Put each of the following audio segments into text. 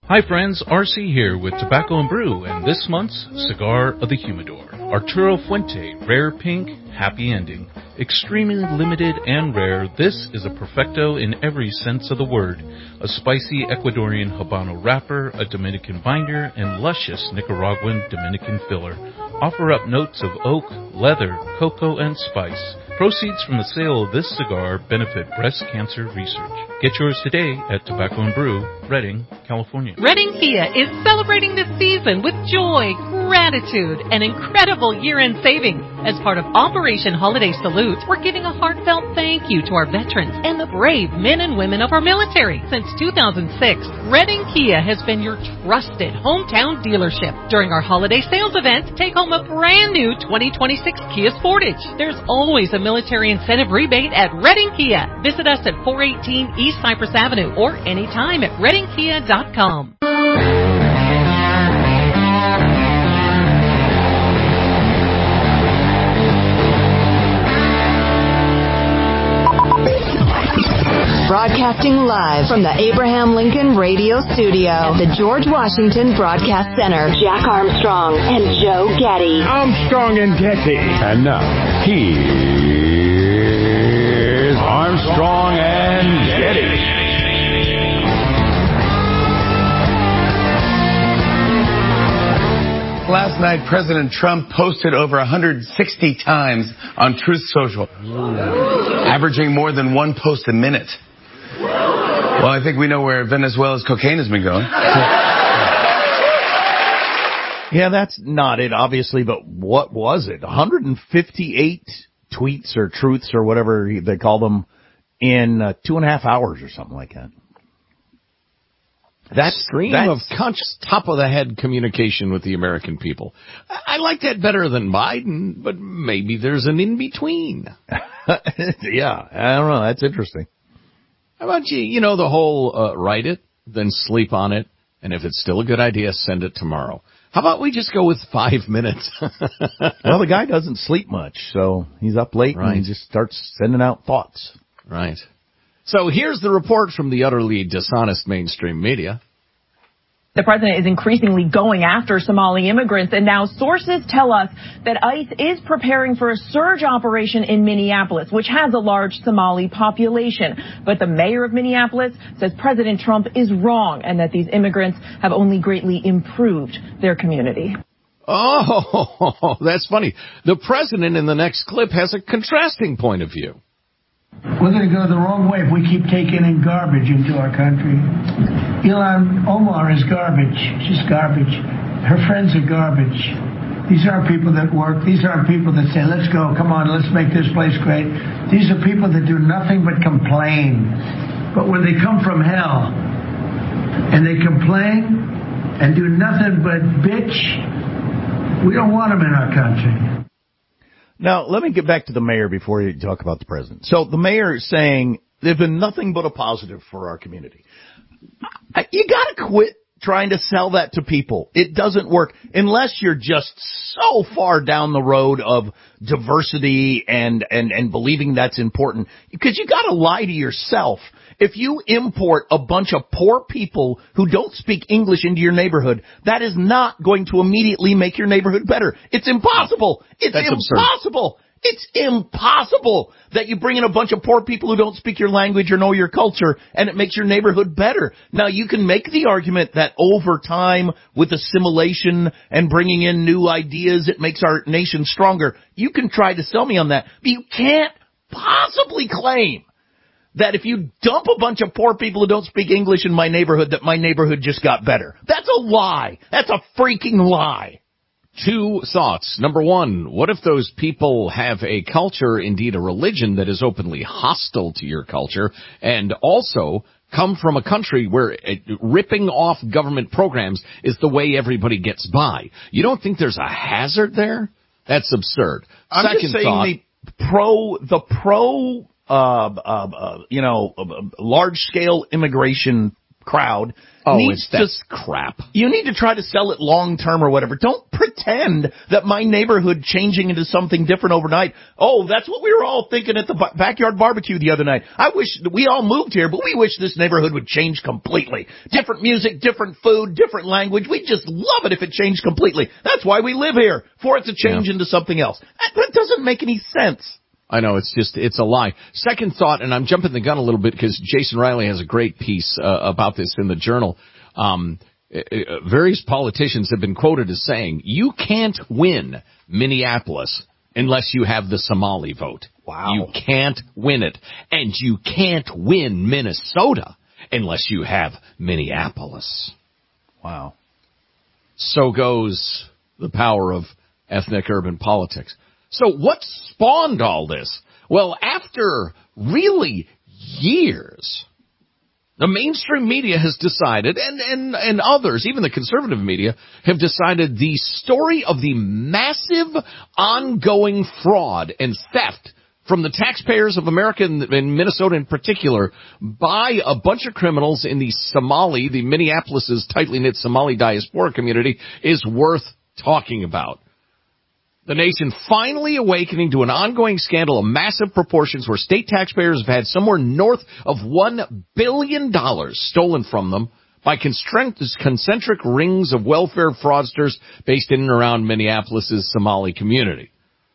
Hi friends, RC here with Tobacco and Brew and this month's Cigar of the Humidor. Arturo Fuente, rare pink, happy ending. Extremely limited and rare, this is a perfecto in every sense of the word. A spicy Ecuadorian Habano wrapper, a Dominican binder, and luscious Nicaraguan Dominican filler. Offer up notes of oak, leather, cocoa, and spice. Proceeds from the sale of this cigar benefit breast cancer research. Get yours today at Tobacco and Brew, Redding, California. Redding Kia is celebrating this season with joy, gratitude, and incredible year-end savings. As part of Operation Holiday Salute, we're giving a heartfelt thank you to our veterans and the brave men and women of our military. Since 2006, Redding Kia has been your trusted hometown dealership. During our holiday sales event, take home a brand new 2026 Kia Sportage. There's always a military incentive rebate at Redding Kia. Visit us at 418 East Cypress Avenue or anytime at reddingkia.com. Broadcasting live from the Abraham Lincoln Radio Studio at the George Washington Broadcast Center. Jack Armstrong and Joe Getty. Armstrong and Getty. And now, here's Armstrong and Getty. Last night, President Trump posted over 160 times on Truth Social, averaging more than one post a minute. Well, I think we know where Venezuela's cocaine has been going. Yeah, that's not it, obviously, but what was it? 158 tweets or truths or whatever they call them in 2.5 hours or something like that. That stream of conscious, top-of-the-head communication with the American people. I like that better than Biden, but maybe there's an in-between. Yeah, I don't know. That's interesting. How about you know, the whole write it, then sleep on it, and if it's still a good idea, send it tomorrow. How about we just go with 5 minutes? Well, the guy doesn't sleep much, so he's up late and he just starts sending out thoughts. Right. So here's the report from the utterly dishonest mainstream media. The president is increasingly going after Somali immigrants, and now sources tell us that ICE is preparing for a surge operation in Minneapolis, which has a large Somali population. But the mayor of Minneapolis says President Trump is wrong and that these immigrants have only greatly improved their community. Oh, that's funny. The president in the next clip has a contrasting point of view. We're going to go the wrong way if we keep taking in garbage into our country. Ilhan Omar is garbage. She's garbage. Her friends are garbage. These aren't people that work. These aren't people that say, let's go, come on, let's make this place great. These are people that do nothing but complain. But when they come from hell and they complain and do nothing but bitch, we don't want them in our country. Now, let me get back to the mayor before you talk about the president. So the mayor is saying there's been nothing but a positive for our community. You got to quit trying to sell that to people. It doesn't work unless you're just so far down the road of diversity and believing that's important. Because you got to lie to yourself. If you import a bunch of poor people who don't speak English into your neighborhood, that is not going to immediately make your neighborhood better. It's impossible. That's impossible. Absurd. It's impossible that you bring in a bunch of poor people who don't speak your language or know your culture, and it makes your neighborhood better. Now, you can make the argument that over time, with assimilation and bringing in new ideas, it makes our nation stronger. You can try to sell me on that, but you can't possibly claim that if you dump a bunch of poor people who don't speak English in my neighborhood, that my neighborhood just got better. That's a lie. That's a freaking lie. Two thoughts. Number one, what if those people have a culture, indeed a religion, that is openly hostile to your culture, and also come from a country where ripping off government programs is the way everybody gets by? You don't think there's a hazard there? That's absurd. I'm Second just saying thought, large-scale immigration crowd needs that's crap. You need to try to sell it long term or whatever. Don't pretend that my neighborhood changing into something different overnight. Oh, that's what we were all thinking at the backyard barbecue the other night. I wish that we all moved here, but we wish this neighborhood would change completely. Different music, different food, different language. We just love it if it changed completely. That's why we live here, for it to change into something else. That doesn't make any sense. I know, it's a lie. Second thought, and I'm jumping the gun a little bit because Jason Riley has a great piece about this in the Journal. Various politicians have been quoted as saying, you can't win Minneapolis unless you have the Somali vote. Wow. You can't win it. And you can't win Minnesota unless you have Minneapolis. Wow. So goes the power of ethnic urban politics. So what spawned all this? Well, after really years, the mainstream media has decided, and others, even the conservative media, have decided the story of the massive ongoing fraud and theft from the taxpayers of America and Minnesota in particular by a bunch of criminals in the Minneapolis' tightly knit Somali diaspora community is worth talking about. The nation finally awakening to an ongoing scandal of massive proportions where state taxpayers have had somewhere north of $1 billion stolen from them by concentric rings of welfare fraudsters based in and around Minneapolis' Somali community.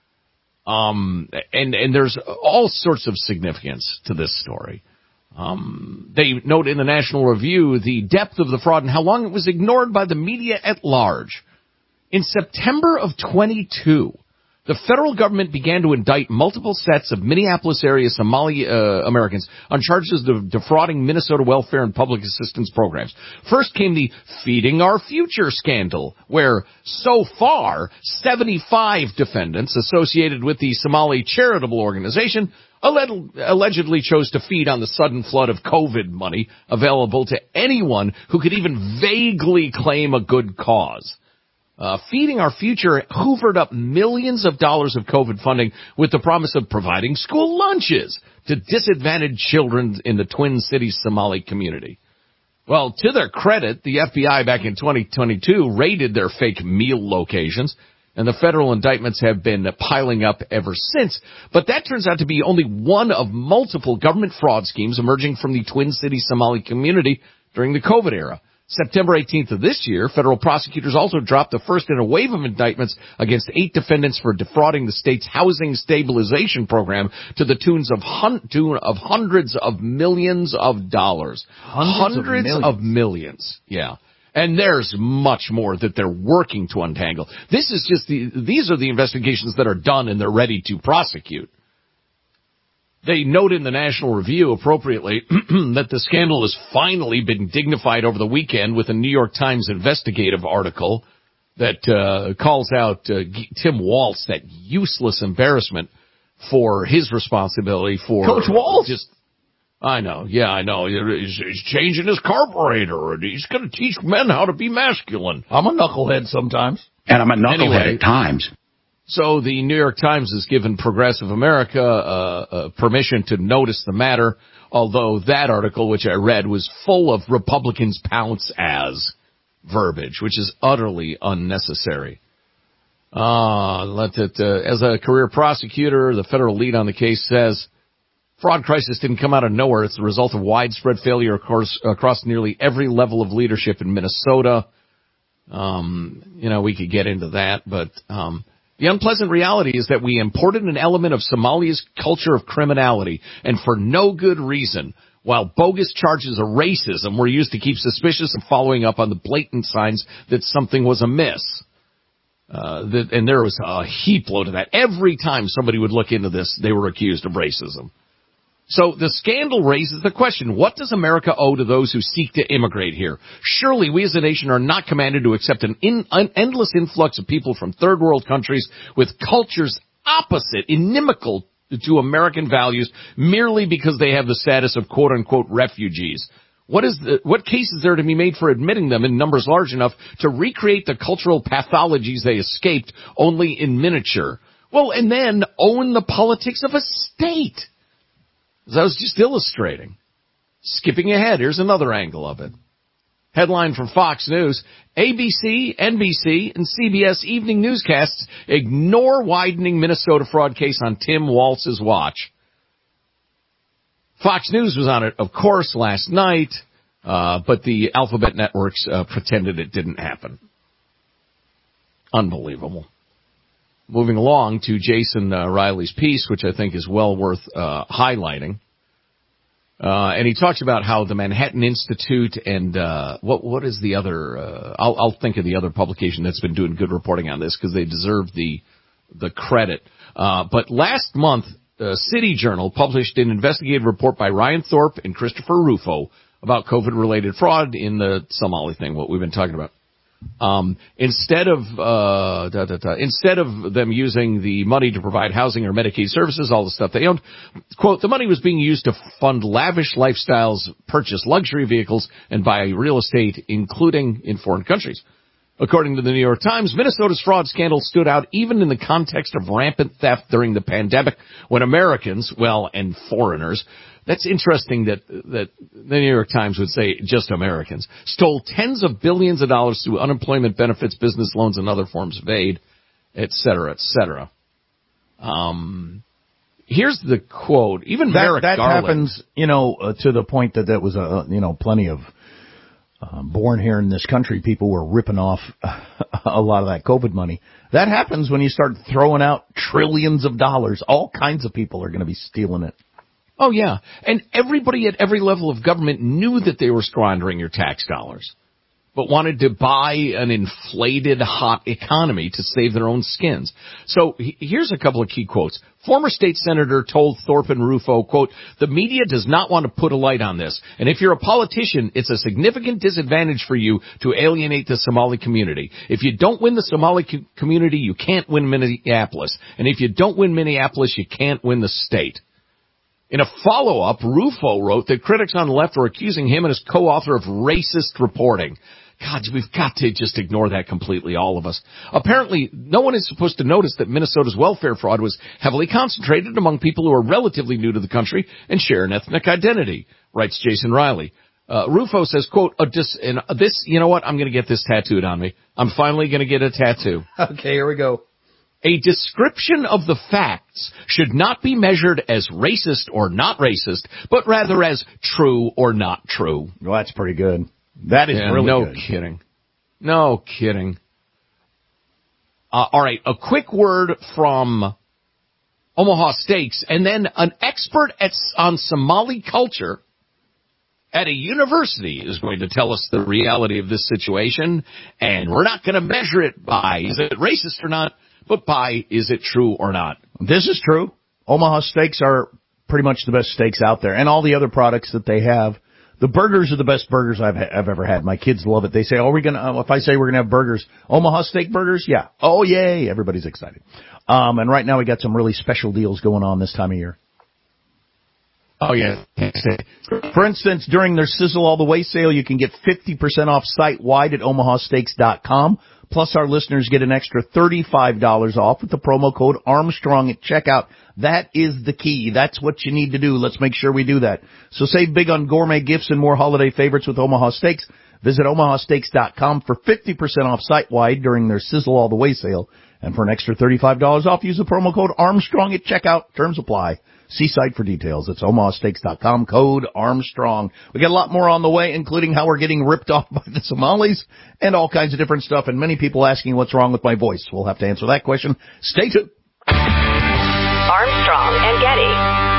And there's all sorts of significance to this story. They note in the National Review the depth of the fraud and how long it was ignored by the media at large. In September of 22, the federal government began to indict multiple sets of Minneapolis area Somali Americans on charges of defrauding Minnesota welfare and public assistance programs. First came the Feeding Our Future scandal, where so far 75 defendants associated with the Somali charitable organization allegedly chose to feed on the sudden flood of COVID money available to anyone who could even vaguely claim a good cause. Feeding Our Future hoovered up millions of dollars of COVID funding with the promise of providing school lunches to disadvantaged children in the Twin Cities Somali community. Well, to their credit, the FBI back in 2022 raided their fake meal locations, and the federal indictments have been piling up ever since. But that turns out to be only one of multiple government fraud schemes emerging from the Twin Cities Somali community during the COVID era. September 18th of this year, federal prosecutors also dropped the first in a wave of indictments against 8 defendants for defrauding the state's housing stabilization program to the tune of hundreds of millions of dollars. Hundreds of millions. Yeah. And there's much more that they're working to untangle. These are the investigations that are done and they're ready to prosecute. They note in the National Review, appropriately, that the scandal has finally been dignified over the weekend with a New York Times investigative article that calls out Tim Waltz, that useless embarrassment, for his responsibility for... Coach Waltz? I know. He's changing his carburetor, and he's going to teach men how to be masculine. I'm a knucklehead sometimes. And I'm a knucklehead at times. So the New York Times has given Progressive America permission to notice the matter, although that article, which I read, was full of Republicans pounce as verbiage, which is utterly unnecessary. As a career prosecutor, the federal lead on the case says, fraud crisis didn't come out of nowhere. It's the result of widespread failure across nearly every level of leadership in Minnesota. We could get into that, but the unpleasant reality is that we imported an element of Somalia's culture of criminality, and for no good reason, while bogus charges of racism were used to keep suspicious of following up on the blatant signs that something was amiss. And there was a heap load of that. Every time somebody would look into this, they were accused of racism. So the scandal raises the question, what does America owe to those who seek to immigrate here? Surely we as a nation are not commanded to accept an endless influx of people from third world countries with cultures opposite, inimical to American values, merely because they have the status of quote-unquote refugees. What case is there to be made for admitting them in numbers large enough to recreate the cultural pathologies they escaped only in miniature? Well, and then own the politics of a state. As I was just illustrating. Skipping ahead, here's another angle of it. Headline from Fox News, ABC, NBC, and CBS evening newscasts ignore widening Minnesota fraud case on Tim Walz's watch. Fox News was on it, of course, last night, but the alphabet networks pretended it didn't happen. Unbelievable. Moving along to Jason Riley's piece, which I think is well worth highlighting. And he talks about how the Manhattan Institute and what is the other? I'll think of the other publication that's been doing good reporting on this because they deserve the credit. But last month, City Journal published an investigative report by Ryan Thorpe and Christopher Rufo about COVID-related fraud in the Somali thing, what we've been talking about. Instead of them using the money to provide housing or Medicaid services, all the stuff they owned, quote, the money was being used to fund lavish lifestyles, purchase luxury vehicles, and buy real estate, including in foreign countries. According to the New York Times, Minnesota's fraud scandal stood out even in the context of rampant theft during the pandemic when Americans, well, and foreigners, that's interesting that the New York Times would say just Americans, stole tens of billions of dollars through unemployment benefits, business loans, and other forms of aid, et cetera, et cetera. Here's the quote. Even Merrick Garland. That happens, to the point that was, plenty of born here in this country, people were ripping off a lot of that COVID money. That happens when you start throwing out trillions of dollars. All kinds of people are going to be stealing it. Oh, yeah. And everybody at every level of government knew that they were squandering your tax dollars, but wanted to buy an inflated, hot economy to save their own skins. So here's a couple of key quotes. Former state senator told Thorpe and Rufo, quote, the media does not want to put a light on this. And if you're a politician, it's a significant disadvantage for you to alienate the Somali community. If you don't win the Somali community, you can't win Minneapolis. And if you don't win Minneapolis, you can't win the state. In a follow-up, Rufo wrote that critics on the left were accusing him and his co-author of racist reporting. God, we've got to just ignore that completely, all of us. Apparently, no one is supposed to notice that Minnesota's welfare fraud was heavily concentrated among people who are relatively new to the country and share an ethnic identity, writes Jason Riley. Rufo says, quote, you know what? I'm going to get this tattooed on me. I'm finally going to get a tattoo. Okay, here we go. A description of the facts should not be measured as racist or not racist, but rather as true or not true. Well, that's pretty good. That is really good. No kidding. All right, a quick word from Omaha Steaks, and then an expert on Somali culture at a university is going to tell us the reality of this situation, and we're not going to measure it by is it racist or not, but by is it true or not. This is true. Omaha Steaks are pretty much the best steaks out there, and all the other products that they have. The burgers are the best burgers I've ever had. My kids love it. They say, if I say we're going to have burgers, Omaha Steak burgers? Yeah. Oh, yay. Everybody's excited. And right now we got some really special deals going on this time of year. Oh, yeah. For instance, during their Sizzle All the Way sale, you can get 50% off site-wide at omahasteaks.com. Plus, our listeners get an extra $35 off with the promo code Armstrong at checkout. That is the key. That's what you need to do. Let's make sure we do that. So save big on gourmet gifts and more holiday favorites with Omaha Steaks. Visit omahasteaks.com for 50% off site-wide during their Sizzle All the Way sale. And for an extra $35 off, use the promo code Armstrong at checkout. Terms apply. See site for details. It's omahasteaks.com, code Armstrong. We got a lot more on the way, including how we're getting ripped off by the Somalis and all kinds of different stuff, and many people asking what's wrong with my voice. We'll have to answer that question. Stay tuned. Armstrong and Getty.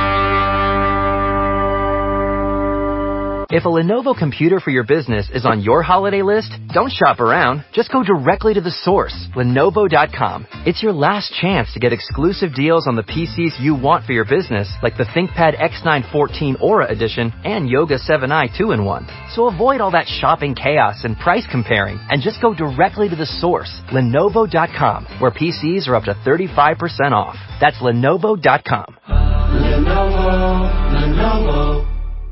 If a Lenovo computer for your business is on your holiday list, don't shop around. Just go directly to the source, Lenovo.com. It's your last chance to get exclusive deals on the PCs you want for your business, like the ThinkPad X9 14 Aura Edition and Yoga 7i 2-in-1. So avoid all that shopping chaos and price comparing, and just go directly to the source, Lenovo.com, where PCs are up to 35% off. That's Lenovo.com. Lenovo.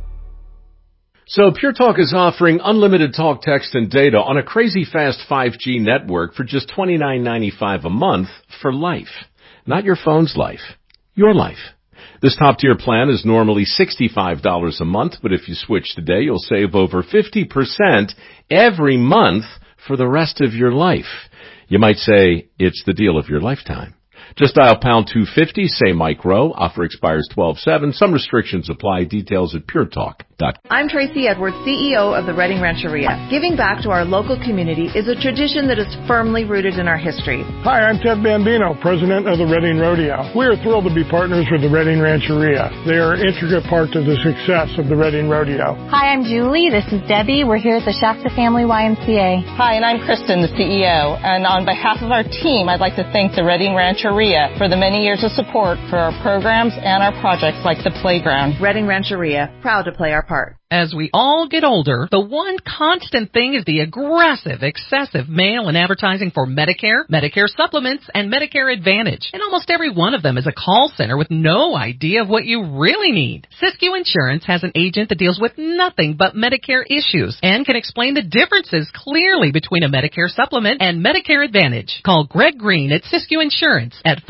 So Pure Talk is offering unlimited talk, text, and data on a crazy fast 5G network for just $29.95 a month for life. Not your phone's life, your life. This top-tier plan is normally $65 a month, but if you switch today, you'll save over 50% every month for the rest of your life. You might say it's the deal of your lifetime. Just dial pound 250, say Mike Rowe. Offer expires 12/7. Some restrictions apply. Details at puretalk.com. I'm Tracy Edwards, CEO of the Redding Rancheria. Giving back to our local community is a tradition that is firmly rooted in our history. Hi, I'm Ted Bambino, president of the Redding Rodeo. We are thrilled to be partners with the Redding Rancheria. They are an intricate part of the success of the Redding Rodeo. Hi, I'm Julie. This is Debbie. We're here at the Shasta Family YMCA. Hi, and I'm Kristen, the CEO. And on behalf of our team, I'd like to thank the Redding Rancheria for the many years of support for our programs and our projects like the playground. Redding Rancheria, proud to play our part. As we all get older, the one constant thing is the aggressive, excessive mail and advertising for Medicare, Medicare supplements, and Medicare Advantage. And almost every one of them is a call center with no idea of what you really need. Siskiyou Insurance has an agent that deals with nothing but Medicare issues and can explain the differences clearly between a Medicare supplement and Medicare Advantage. Call Greg Green at Siskiyou Insurance at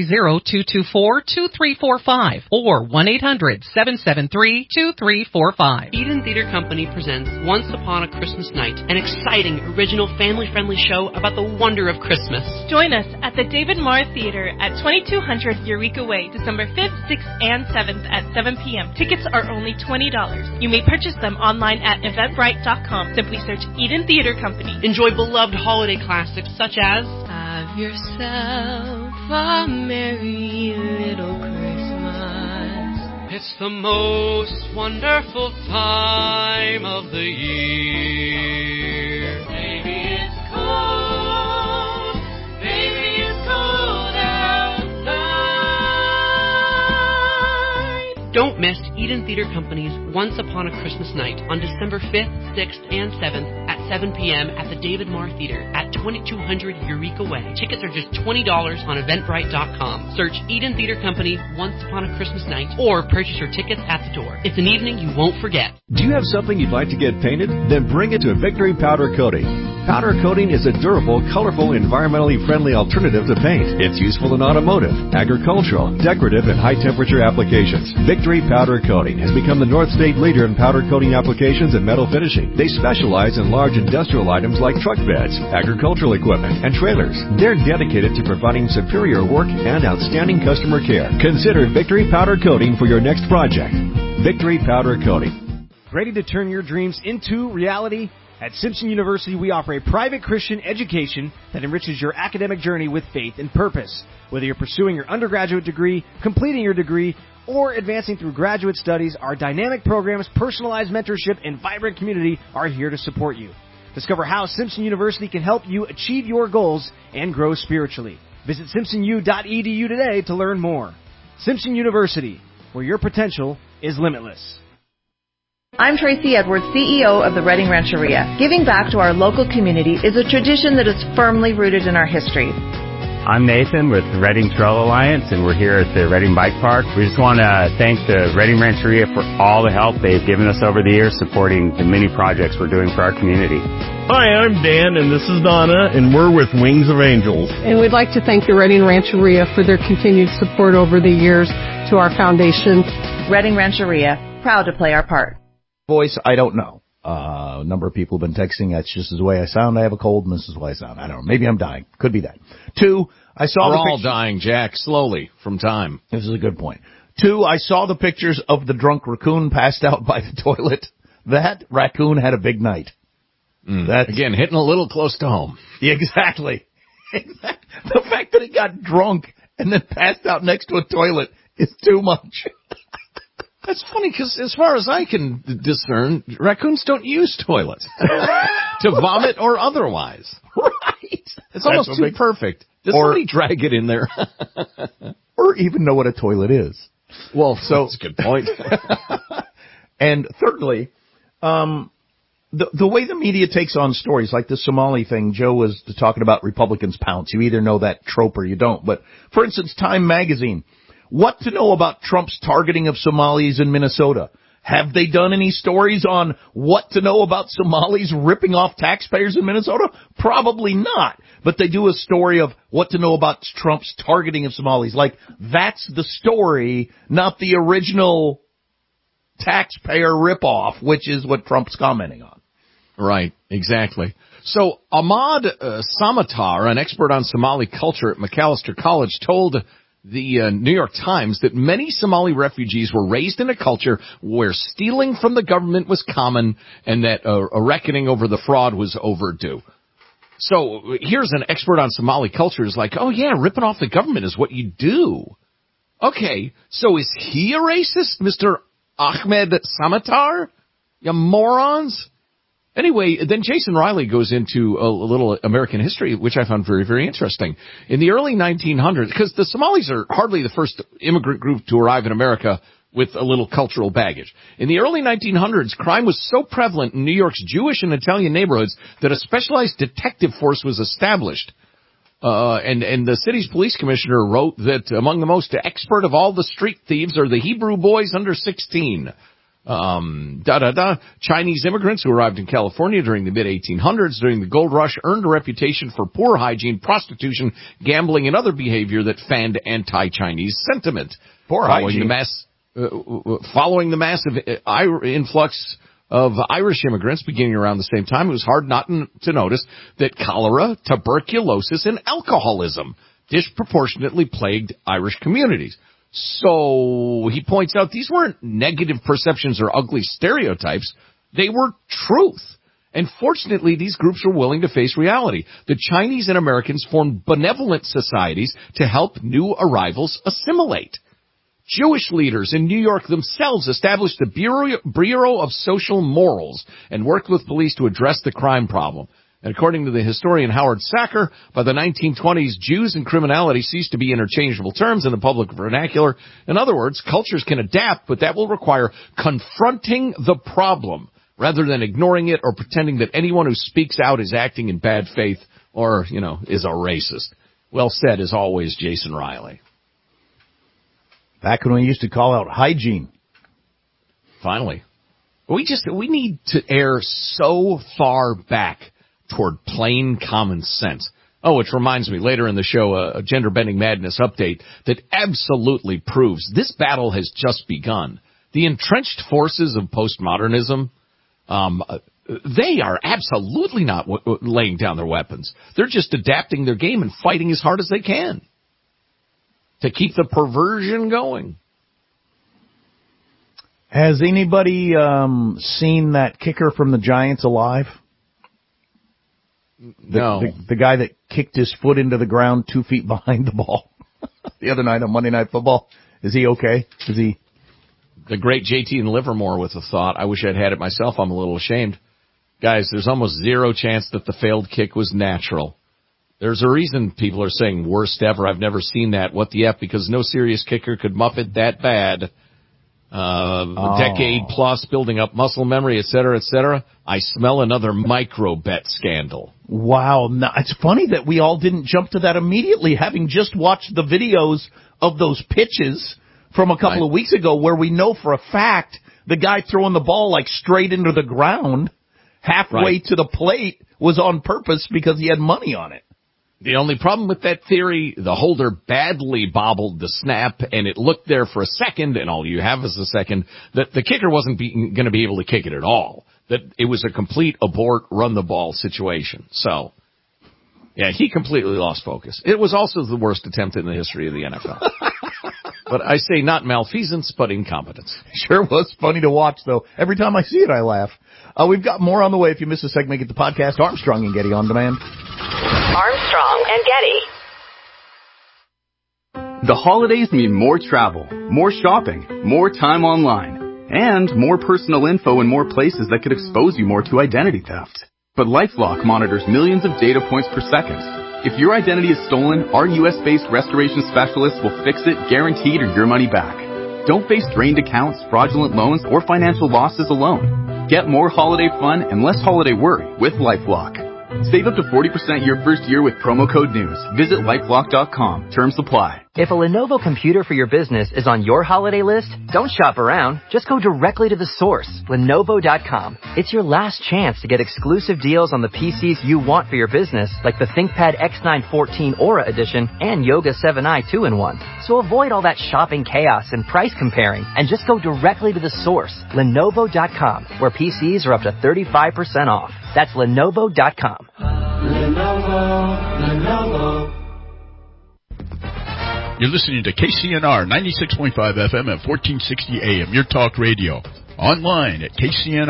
530-224-2345 or 1-800-773-2345. Eden Theater Company presents Once Upon a Christmas Night, an exciting, original, family-friendly show about the wonder of Christmas. Join us at the David Marr Theater at 2200 Eureka Way, December 5th, 6th, and 7th at 7 p.m. Tickets are only $20. You may purchase them online at Eventbrite.com. Simply search Eden Theater Company. Enjoy beloved holiday classics such as Have Yourself a Merry Little Christmas. It's the most wonderful time of the year. Baby, it's cold. Baby, it's cold outside. Don't miss Eden Theater Company's Once Upon a Christmas Night on December 5th, 6th, and 7th at 7 p.m. at the David Marr Theater at 2200 Eureka Way. Tickets are just $20 on Eventbrite.com. Search Eden Theater Company Once Upon a Christmas Night or purchase your tickets at the door. It's an evening you won't forget. Do you have something you'd like to get painted? Then bring it to Victory Powder Coating. Powder coating is a durable, colorful, environmentally friendly alternative to paint. It's useful in automotive, agricultural, decorative, and high-temperature applications. Victory Powder Coating has become the North State leader in powder coating applications and metal finishing. They specialize in large industrial items like truck beds, agricultural equipment, and trailers. They're dedicated to providing superior work and outstanding customer care. Consider Victory Powder Coating for your next project. Victory Powder Coating. Ready to turn your dreams into reality? At Simpson University, we offer a private Christian education that enriches your academic journey with faith and purpose. Whether you're pursuing your undergraduate degree, completing your degree, or advancing through graduate studies, our dynamic programs, personalized mentorship, and vibrant community are here to support you. Discover how Simpson University can help you achieve your goals and grow spiritually. Visit simpsonu.edu today to learn more. Simpson University, where your potential is limitless. I'm Tracy Edwards, CEO of the Redding Rancheria. Giving back to our local community is a tradition that is firmly rooted in our history. I'm Nathan with the Redding Trail Alliance, and we're here at the Redding Bike Park. We just want to thank the Redding Rancheria for all the help they've given us over the years supporting the many projects we're doing for our community. Hi, I'm Dan, and this is Donna, and we're with Wings of Angels. And we'd like to thank the Redding Rancheria for their continued support over the years to our foundation. Redding Rancheria, proud to play our part. Voice, I don't know. A number of people have been texting, that's just the way I sound. I have a cold, and this is the way I sound. I don't know. Maybe I'm dying. Could be that. 2, I saw We're the all pictures. dying, Jack, slowly, from time. This is a good point. 2, I saw the pictures of the drunk raccoon passed out by the toilet. That raccoon had a big night. That's again, hitting a little close to home. Yeah, exactly. The fact that he got drunk and then passed out next to a toilet is too much. That's funny because as far as I can discern, raccoons don't use toilets to vomit or otherwise. Right. It's almost too perfect. Does somebody drag it in there? Or even know what a toilet is. Well, so that's a good point. And thirdly, the way the media takes on stories like the Somali thing, Joe was talking about Republicans pounce. You either know that trope or you don't. But for instance, Time Magazine. What to know about Trump's targeting of Somalis in Minnesota? Have they done any stories on what to know about Somalis ripping off taxpayers in Minnesota? Probably not. but they do a story of what to know about Trump's targeting of Somalis. Like, that's the story, not the original taxpayer ripoff, which is what Trump's commenting on. Right, exactly. So Ahmad Samatar, an expert on Somali culture at Macalester College, told the New York Times that many Somali refugees were raised in a culture where stealing from the government was common and that a reckoning over the fraud was overdue. So here's an expert on Somali culture who's like, oh yeah, ripping off the government is what you do. Okay, so is he a racist, Mr. Ahmed Samatar? You morons? Anyway, then Jason Riley goes into a little American history, which I found very, very interesting. In the early 1900s, because the Somalis are hardly the first immigrant group to arrive in America with a little cultural baggage. In the early 1900s, crime was so prevalent in New York's Jewish and Italian neighborhoods that a specialized detective force was established. And the city's police commissioner wrote that among the most expert of all the street thieves are the Hebrew boys under 16. Chinese immigrants who arrived in California during the mid-1800s during the gold rush earned a reputation for poor hygiene, prostitution, gambling, and other behavior that fanned anti-Chinese sentiment. Following the massive influx of Irish immigrants beginning around the same time, it was hard not to notice that cholera, tuberculosis, and alcoholism disproportionately plagued Irish communities. So he points out these weren't negative perceptions or ugly stereotypes. They were truth. And fortunately, these groups were willing to face reality. The Chinese and Americans formed benevolent societies to help new arrivals assimilate. Jewish leaders in New York themselves established the Bureau of Social Morals and worked with police to address the crime problem. And according to the historian Howard Sacker, by the 1920s, Jews and criminality ceased to be interchangeable terms in the public vernacular. In other words, cultures can adapt, but that will require confronting the problem rather than ignoring it or pretending that anyone who speaks out is acting in bad faith or, is a racist. Well said, as always, Jason Riley. Back when we used to call out hygiene. Finally. We need to err so far back toward plain common sense. Oh, which reminds me, later in the show, a Gender Bending Madness update that absolutely proves this battle has just begun. The entrenched forces of postmodernism, they are absolutely not laying down their weapons. They're just adapting their game and fighting as hard as they can to keep the perversion going. Has anybody seen that kicker from the Giants alive? No. The guy that kicked his foot into the ground 2 feet behind the ball the other night on Monday Night Football. Is he okay? Is he? The great JT in Livermore with a thought. I wish I'd had it myself. I'm a little ashamed. Guys, there's almost zero chance that the failed kick was natural. There's a reason people are saying worst ever. I've never seen that. What the F? Because no serious kicker could muff it that bad. Decade plus building up muscle memory, et cetera, I smell another micro bet scandal. Wow. Now, it's funny that we all didn't jump to that immediately, having just watched the videos of those pitches from a couple of weeks ago where we know for a fact the guy throwing the ball like straight into the ground halfway to the plate was on purpose because he had money on it. The only problem with that theory, the holder badly bobbled the snap, and it looked there for a second, and all you have is a second, that the kicker wasn't going to be able to kick it at all. That it was a complete abort, run-the-ball situation. So, yeah, he completely lost focus. It was also the worst attempt in the history of the NFL. But I say not malfeasance, but incompetence. Sure was funny to watch, though. Every time I see it, I laugh. We've got more on the way. If you missed a segment, get the podcast Armstrong and Getty on demand. Armstrong and Getty. The holidays mean more travel, more shopping, more time online, and more personal info in more places that could expose you more to identity theft. But LifeLock monitors millions of data points per second. If your identity is stolen, our U.S.-based restoration specialists will fix it, guaranteed, or your money back. Don't face drained accounts, fraudulent loans, or financial losses alone. Get more holiday fun and less holiday worry with LifeLock. Save up to 40% your first year with promo code NEWS. Visit LifeLock.com. Terms apply. If a Lenovo computer for your business is on your holiday list, don't shop around. Just go directly to the source, Lenovo.com. It's your last chance to get exclusive deals on the PCs you want for your business, like the ThinkPad X914 Aura Edition and Yoga 7i 2-in-1. So avoid all that shopping chaos and price comparing, and just go directly to the source, Lenovo.com, where PCs are up to 35% off. That's Lenovo.com. Lenovo. You're listening to KCNR 96.5 FM at 1460 AM, your talk radio. Online at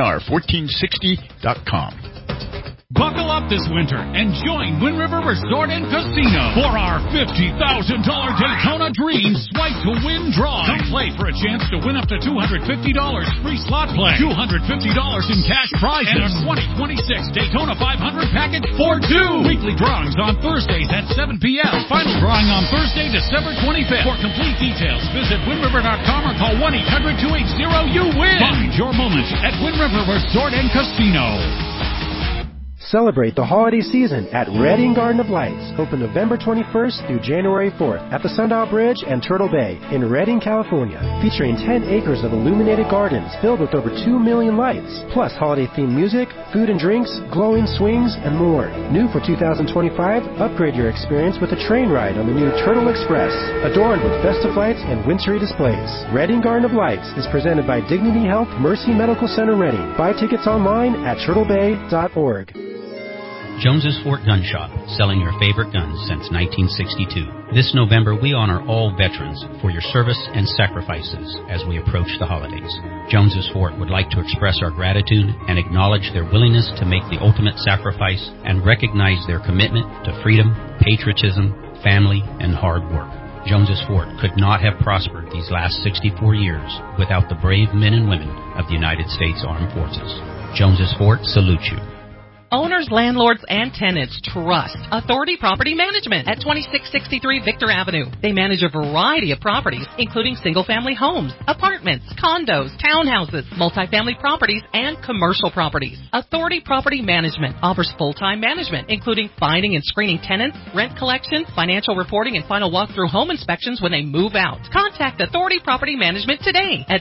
KCNR1460.com. Buckle up this winter and join Wind River Resort and Casino for our $50,000 Daytona Dreams Swipe to Win draw. Come play for a chance to win up to $250 free slot play, $250 in cash prizes, and a 2026 Daytona 500 package for two. Weekly drawings on Thursdays at 7 p.m. Final drawing on Thursday, December 25th. For complete details, visit WindRiver.com or call 1-800-280-YOU-WIN. Find your moment at Wind River Resort and Casino. Celebrate the holiday season at Redding Garden of Lights, open November 21st through January 4th at the Sundial Bridge and Turtle Bay in Redding, California, featuring 10 acres of illuminated gardens filled with over 2 million lights, plus holiday-themed music, food and drinks, glowing swings, and more. New for 2025, upgrade your experience with a train ride on the new Turtle Express, adorned with festive lights and wintry displays. Redding Garden of Lights is presented by Dignity Health Mercy Medical Center Redding. Buy tickets online at turtlebay.org. Jones's Fort Gun Shop, selling your favorite guns since 1962. This November, we honor all veterans for your service and sacrifices as we approach the holidays. Jones's Fort would like to express our gratitude and acknowledge their willingness to make the ultimate sacrifice and recognize their commitment to freedom, patriotism, family, and hard work. Jones's Fort could not have prospered these last 64 years without the brave men and women of the United States Armed Forces. Jones's Fort salutes you. Owners, landlords, and tenants trust Authority Property Management at 2663 Victor Avenue. They manage a variety of properties, including single-family homes, apartments, condos, townhouses, multifamily properties, and commercial properties. Authority Property Management offers full-time management, including finding and screening tenants, rent collection, financial reporting, and final walkthrough home inspections when they move out. Contact Authority Property Management today at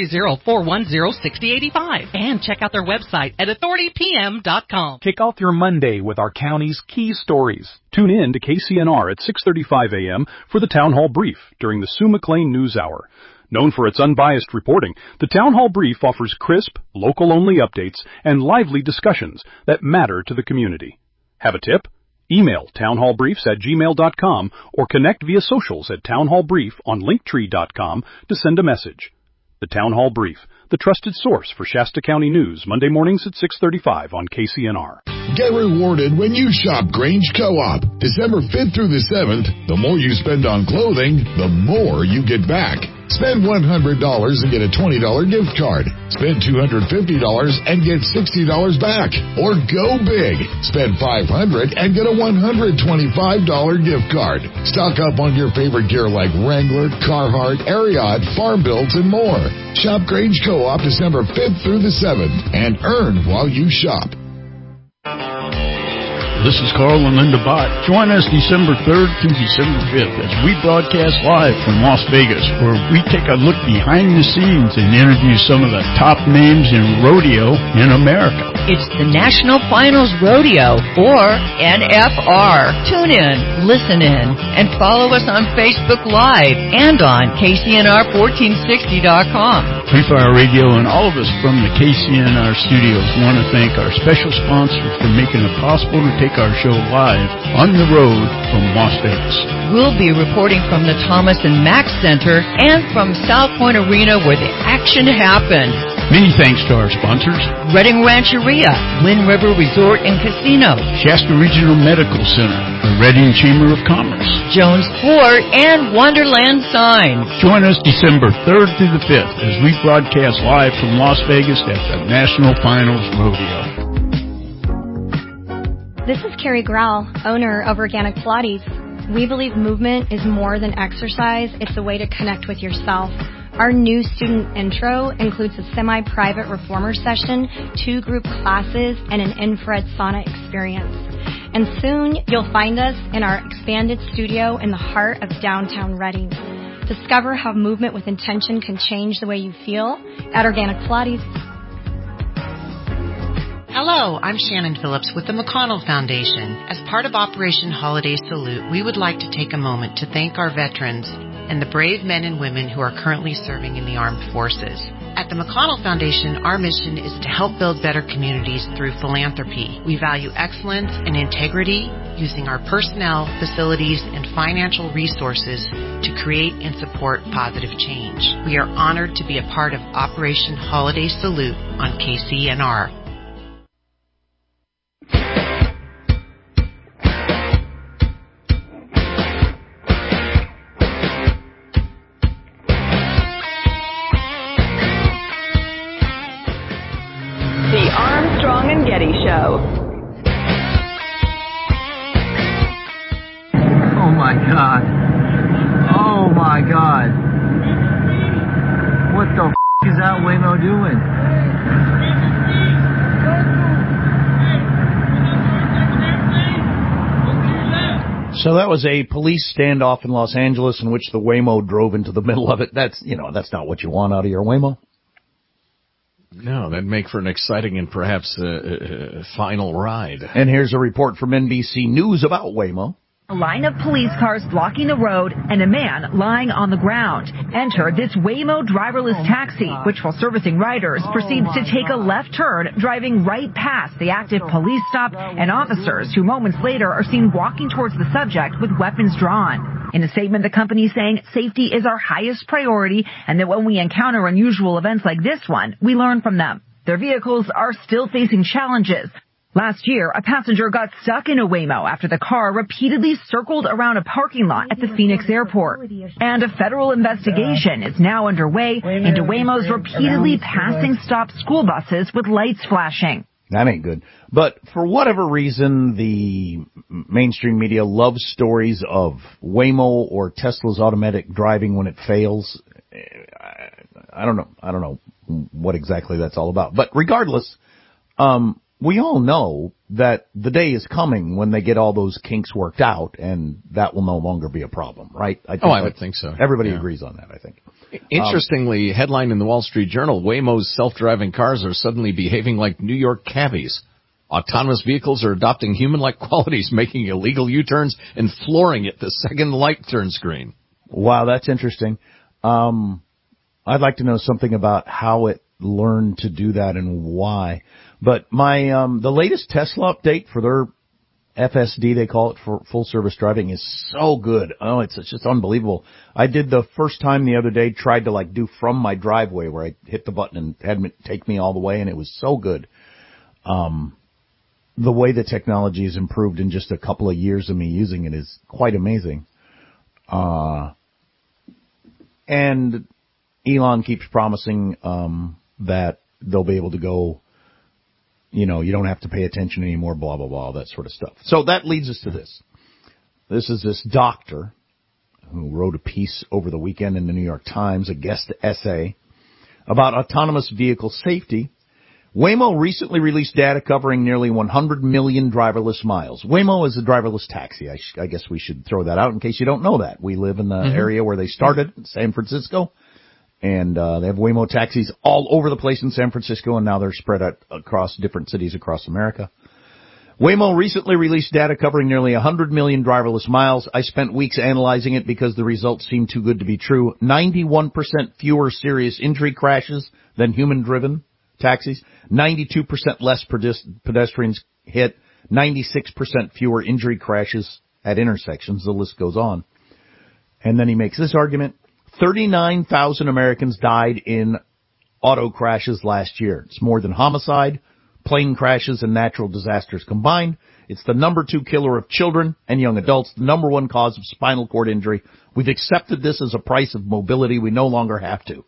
530-410-6085 and check out their website at authoritypm.com. Kick off your Monday with our county's key stories. Tune in to KCNR at 6:35 a.m. for the Town Hall Brief during the Sue McLean News Hour. Known for its unbiased reporting, the Town Hall Brief offers crisp, local-only updates and lively discussions that matter to the community. Have a tip? Email townhallbriefs@gmail.com or connect via socials at townhallbrief on linktree.com to send a message. The Town Hall Brief, the trusted source for Shasta County news, Monday mornings at 6:35 on KCNR. Get rewarded when you shop Grange Co-op. December 5th through the 7th, the more you spend on clothing, the more you get back. Spend $100 and get a $20 gift card. Spend $250 and get $60 back. Or go big. Spend $500 and get a $125 gift card. Stock up on your favorite gear like Wrangler, Carhartt, Ariat, Farm Built, and more. Shop Grange Co-op December 5th through the 7th and earn while you shop. This is Carl and Linda Bott. Join us December 3rd through December 5th as we broadcast live from Las Vegas, where we take a look behind the scenes and interview some of the top names in rodeo in America. It's the National Finals Rodeo, or NFR. Tune in, listen in, and follow us on Facebook Live and on KCNR1460.com. Free Fire Radio and all of us from the KCNR studios want to thank our special sponsor for making it possible to take our show live on the road from Las Vegas. We'll be reporting from the Thomas and Mack Center and from South Point Arena where the action happened. Many thanks to our sponsors: Redding Rancheria, Wind River Resort and Casino, Shasta Regional Medical Center, the Redding Chamber of Commerce, Jones Fort, and Wonderland Signs. Join us December 3rd through the 5th as we broadcast live from Las Vegas at the National Finals Rodeo. This is Carrie Grau, owner of Organic Pilates. We believe movement is more than exercise. It's a way to connect with yourself. Our new student intro includes a semi-private reformer session, 2 group classes, and an infrared sauna experience. And soon you'll find us in our expanded studio in the heart of downtown Reading. Discover how movement with intention can change the way you feel at Organic Pilates. Hello, I'm Shannon Phillips with the McConnell Foundation. As part of Operation Holiday Salute, we would like to take a moment to thank our veterans and the brave men and women who are currently serving in the armed forces. At the McConnell Foundation, our mission is to help build better communities through philanthropy. We value excellence and integrity, using our personnel, facilities, and financial resources to create and support positive change. We are honored to be a part of Operation Holiday Salute on KCNR. The Armstrong and Getty Show. Oh my God. Oh my God. What the is that Waymo doing? So that was a police standoff in Los Angeles in which the Waymo drove into the middle of it. That's not what you want out of your Waymo. No, that'd make for an exciting and perhaps final ride. And here's a report from NBC News about Waymo. A line of police cars blocking the road and a man lying on the ground. Enter this Waymo driverless taxi, which while servicing riders proceeds to take a left turn, driving right past the active police stop and officers who moments later are seen walking towards the subject with weapons drawn. In a statement, the company is saying safety is our highest priority and that when we encounter unusual events like this one, we learn from them. Their vehicles are still facing challenges. Last year, a passenger got stuck in a Waymo after the car repeatedly circled around a parking lot at the Phoenix airport. And a federal investigation is now underway into Waymos repeatedly passing stopped school buses with lights flashing. That ain't good. But for whatever reason, the mainstream media loves stories of Waymo or Tesla's automatic driving when it fails. I don't know what exactly that's all about. But regardless, we all know that the day is coming when they get all those kinks worked out, and that will no longer be a problem, right? I would think so. Everybody agrees on that, I think. Interestingly, headline in the Wall Street Journal, Waymo's self-driving cars are suddenly behaving like New York cabbies. Autonomous vehicles are adopting human-like qualities, making illegal U-turns and flooring at the second light turns green. Wow, that's interesting. I'd like to know something about how it learned to do that and why. But the latest Tesla update for their FSD, they call it, for full service driving, is so good. Oh, it's just unbelievable. I did the first time the other day, tried to do from my driveway where I hit the button and had it take me all the way, and it was so good. The way the technology has improved in just a couple of years of me using it is quite amazing. And Elon keeps promising that they'll be able to go, you don't have to pay attention anymore, blah, blah, blah, that sort of stuff. So that leads us to this. This is this doctor who wrote a piece over the weekend in the New York Times, a guest essay, about autonomous vehicle safety. Waymo recently released data covering nearly 100 million driverless miles. Waymo is a driverless taxi. I guess we should throw that out in case you don't know that. We live in the area where they started, San Francisco. And they have Waymo taxis all over the place in San Francisco, and now they're spread out across different cities across America. Waymo recently released data covering nearly 100 million driverless miles. I spent weeks analyzing it because the results seemed too good to be true. 91% fewer serious injury crashes than human-driven taxis. 92% less pedestrians hit. 96% fewer injury crashes at intersections. The list goes on. And then he makes this argument. 39,000 Americans died in auto crashes last year. It's more than homicide, plane crashes, and natural disasters combined. It's the number 2 killer of children and young adults, the number 1 cause of spinal cord injury. We've accepted this as a price of mobility. We no longer have to.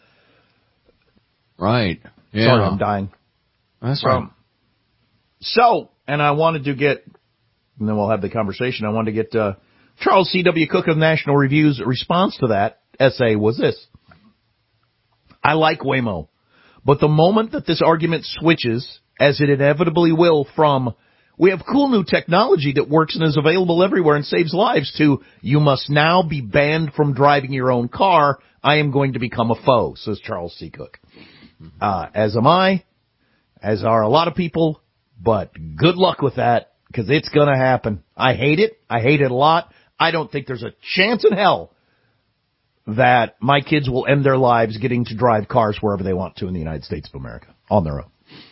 Right. Yeah. Sorry, I'm dying. That's right. So, and I wanted to get, and then we'll have the conversation, I wanted to get Charles C.W. Cook of National Review's response to that essay was this. I like Waymo, but the moment that this argument switches, as it inevitably will, from We have cool new technology that works and is available everywhere and saves lives to you must now be banned from driving your own car. I am going to become a foe, says Charles C. Cook. As am I, as are a lot of people, but good luck with that because it's going to happen. I hate it. I hate it a lot. I don't think there's a chance in hell that my kids will end their lives getting to drive cars wherever they want to in the United States of America on their own.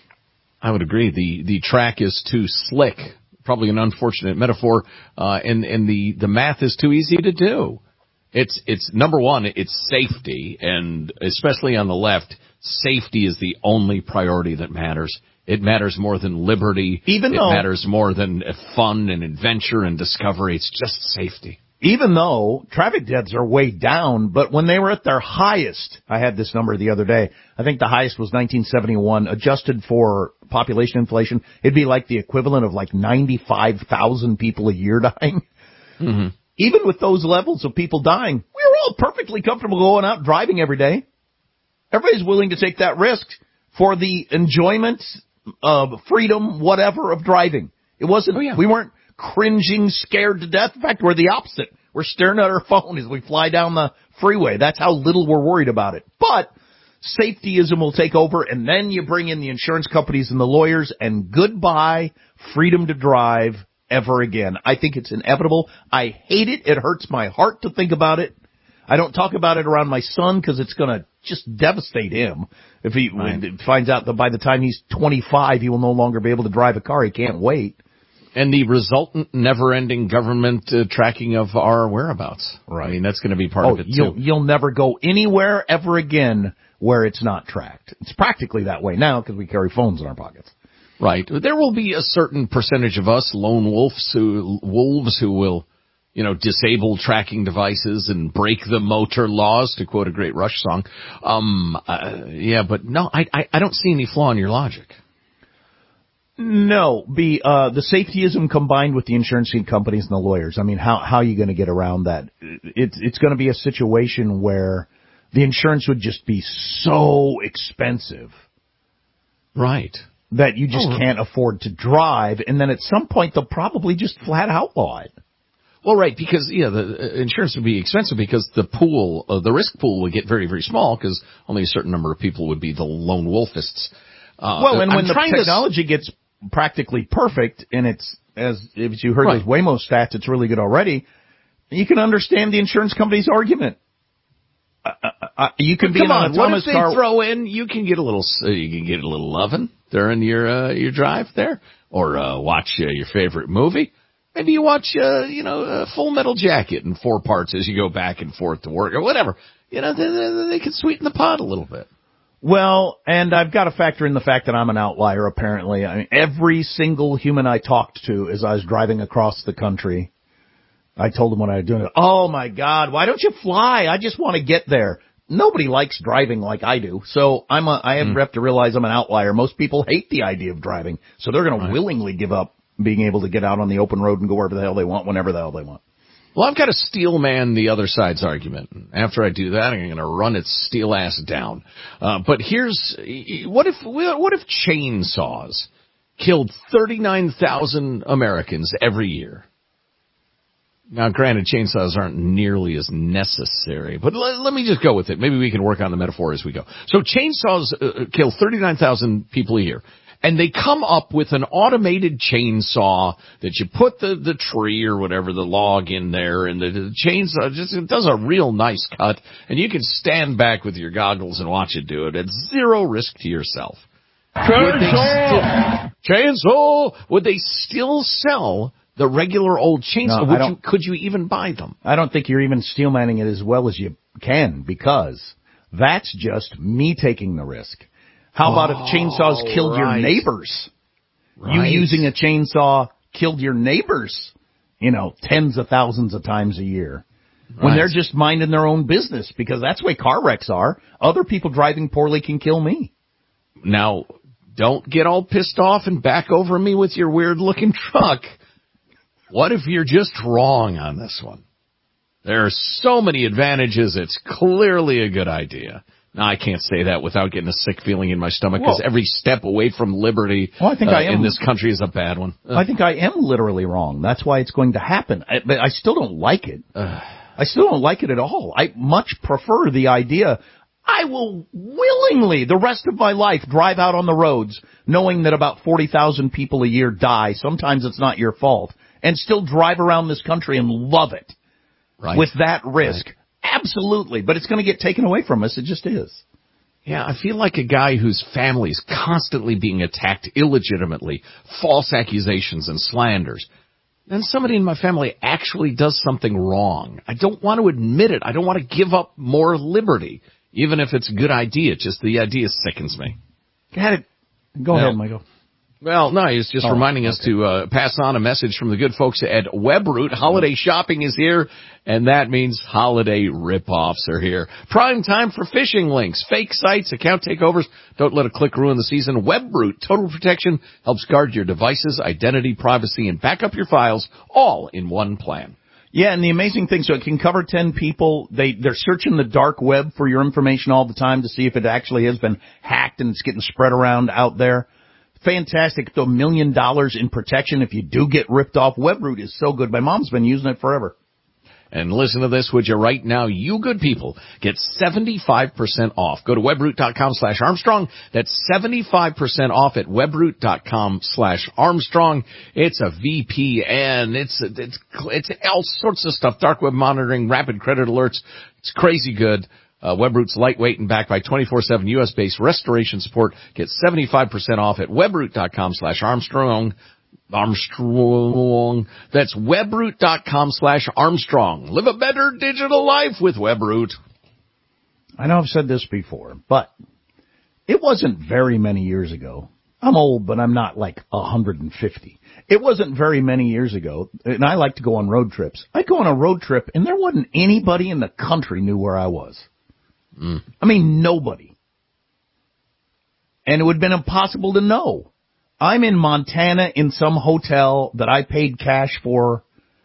I would agree. The track is too slick, probably an unfortunate metaphor, and the math is too easy to do. It's number one, it's safety, and especially on the left, safety is the only priority that matters. It matters more than liberty. It matters more than fun and adventure and discovery. It's just safety. Even though traffic deaths are way down, but when they were at their highest, I had this number the other day, I think the highest was 1971, adjusted for population inflation, it'd be like the equivalent of like 95,000 people a year dying. Mm-hmm. Even with those levels of people dying, we were all perfectly comfortable going out driving every day. Everybody's willing to take that risk for the enjoyment of freedom, whatever, of driving. It wasn't, we weren't cringing, scared to death. In fact, we're the opposite. We're staring at our phone as we fly down the freeway. That's how little we're worried about it. But safetyism will take over, and then you bring in the insurance companies and the lawyers, and goodbye freedom to drive ever again. I think it's inevitable. I hate it. It hurts my heart to think about it. I don't talk about it around my son because it's going to just devastate him if he finds out that by the time he's 25, he will no longer be able to drive a car. He can't wait. And the resultant never-ending government tracking of our whereabouts. Right. I mean, that's going to be part of it, too. You'll never go anywhere ever again where it's not tracked. It's practically that way now because we carry phones in our pockets. Right. There will be a certain percentage of us, lone wolves who will, disable tracking devices and break the motor laws, to quote a great Rush song. But no, I don't see any flaw in your logic. No, the safetyism combined with the insurance companies and the lawyers. I mean, how are you going to get around that? It's going to be a situation where the insurance would just be so expensive. Right. That you just can't afford to drive, and then at some point they'll probably just flat outlaw it. Well, right, because, the insurance would be expensive because the risk pool would get very, very small because only a certain number of people would be the lone wolfists. And when the technology gets practically perfect, and it's, if you heard those Waymo stats, it's really good already, you can understand the insurance company's argument. You can be in an autonomous car. What if they throw in, you can get a little loving during your drive there, or watch your favorite movie. Maybe you watch, Full Metal Jacket in 4 parts as you go back and forth to work or whatever. They can sweeten the pot a little bit. Well, and I've got to factor in the fact that I'm an outlier, apparently. I mean, every single human I talked to as I was driving across the country, I told them what I was doing. Oh, my God, why don't you fly? I just want to get there. Nobody likes driving like I do, so I have to realize I'm an outlier. Most people hate the idea of driving, so they're going to willingly give up being able to get out on the open road and go wherever the hell they want, whenever the hell they want. Well, I've got to steel man the other side's argument. After I do that, I'm going to run its steel ass down. But what if chainsaws killed 39,000 Americans every year? Now, granted, chainsaws aren't nearly as necessary, but let me just go with it. Maybe we can work on the metaphor as we go. So chainsaws kill 39,000 people a year. And they come up with an automated chainsaw that you put the tree or whatever, the log in there, and the chainsaw it does a real nice cut, and you can stand back with your goggles and watch it do it at zero risk to yourself. Chainsaw! Would they still sell the regular old chainsaw? No, could you even buy them? I don't think you're even steel manning it as well as you can, because that's just me taking the risk. How about if chainsaws killed your neighbors? Right. You using a chainsaw killed your neighbors, tens of thousands of times a year. Right. When they're just minding their own business, because that's the way car wrecks are. Other people driving poorly can kill me. Now, don't get all pissed off and back over me with your weird-looking truck. What if you're just wrong on this one? There are so many advantages, it's clearly a good idea. No, I can't say that without getting a sick feeling in my stomach, because every step away from liberty I think I am, in this country is a bad one. I think I am literally wrong. That's why it's going to happen. But I still don't like it. I still don't like it at all. I much prefer the idea. I will willingly, the rest of my life, drive out on the roads knowing that about 40,000 people a year die. Sometimes it's not your fault. And still drive around this country and love it. Right. With that risk. Right. Absolutely. But it's going to get taken away from us. It just is. Yeah, I feel like a guy whose family is constantly being attacked illegitimately, false accusations and slanders. Then somebody in my family actually does something wrong. I don't want to admit it. I don't want to give up more liberty, even if it's a good idea. Just the idea sickens me. Go ahead, Michael. Well, no, he's just reminding us to pass on a message from the good folks at Webroot. Holiday shopping is here, and that means holiday rip-offs are here. Prime time for phishing links, fake sites, account takeovers. Don't let a click ruin the season. Webroot Total Protection helps guard your devices, identity, privacy, and back up your files all in one plan. Yeah, and the amazing thing, so it can cover 10 people. They're searching the dark web for your information all the time to see if it actually has been hacked and it's getting spread around out there. Fantastic. $1 million in protection if you do get ripped off. Webroot is so good. My mom's been using it forever. And listen to this, would you? Right now, you good people get 75% off. Go to webroot.com/Armstrong. That's 75% off at webroot.com/Armstrong. It's a VPN. It's all sorts of stuff. Dark web monitoring, rapid credit alerts. It's crazy good. Webroot's lightweight and backed by 24/7 U.S.-based restoration support. Get 75% off at webroot.com/Armstrong. Armstrong. That's webroot.com/Armstrong. Live a better digital life with Webroot. I know I've said this before, but it wasn't very many years ago. I'm old, but I'm not like 150. It wasn't very many years ago, and I like to go on road trips. I'd go on a road trip, and there wasn't anybody in the country knew where I was. I mean, nobody. And it would have been impossible to know. I'm in Montana in some hotel that I paid cash for.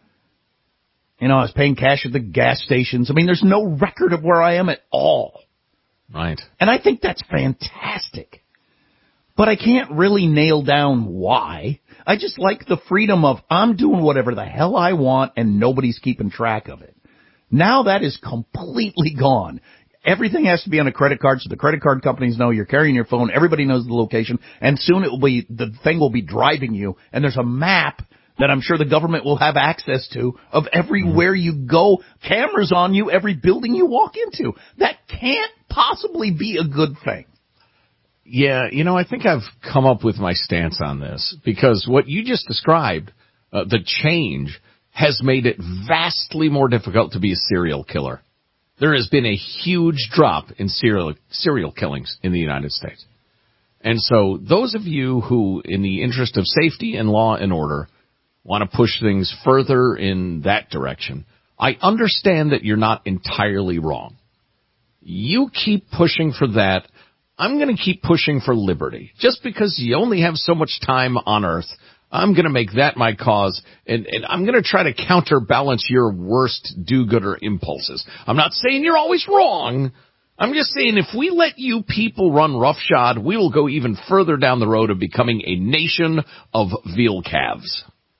You know, I was paying cash at the gas stations. I mean, there's no record of where I am at all. Right. And I think that's fantastic. But I can't really nail down why. I just like the freedom of I'm doing whatever the hell I want and nobody's keeping track of it. Now that is completely gone. Everything has to be on a credit card, so the credit card companies know you're carrying your phone. Everybody knows the location, and soon the thing will be driving you, and there's a map that I'm sure the government will have access to of everywhere you go. Cameras on you, every building you walk into. That can't possibly be a good thing. Yeah, you know, I think I've come up with my stance on this, because what you just described, the change, has made it vastly more difficult to be a serial killer. There has been a huge drop in serial killings in the United States. And so those of you who, in the interest of safety and law and order, want to push things further in that direction, I understand that you're not entirely wrong. You keep pushing for that. I'm going to keep pushing for liberty. Just because you only have so much time on earth, I'm going to make that my cause, and I'm going to try to counterbalance your worst do-gooder impulses. I'm not saying you're always wrong. I'm just saying if we let you people run roughshod, we will go even further down the road of becoming a nation of veal calves.